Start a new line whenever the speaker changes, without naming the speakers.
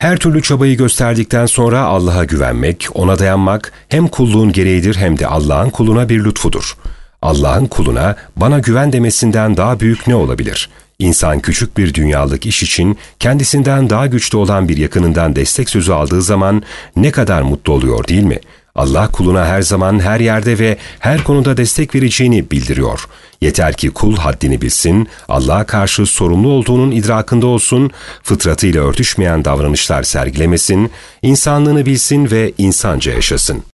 Her türlü çabayı gösterdikten sonra Allah'a güvenmek, ona dayanmak hem kulluğun gereğidir hem de Allah'ın kuluna bir lütfudur. Allah'ın kuluna bana güven demesinden daha büyük ne olabilir? İnsan küçük bir dünyalık iş için kendisinden daha güçlü olan bir yakınından destek sözü aldığı zaman ne kadar mutlu oluyor değil mi? Allah kuluna her zaman, her yerde ve her konuda destek vereceğini bildiriyor. Yeter ki kul haddini bilsin, Allah'a karşı sorumlu olduğunun idrakında olsun, fıtratıyla örtüşmeyen davranışlar sergilemesin, insanlığını bilsin ve insanca yaşasın.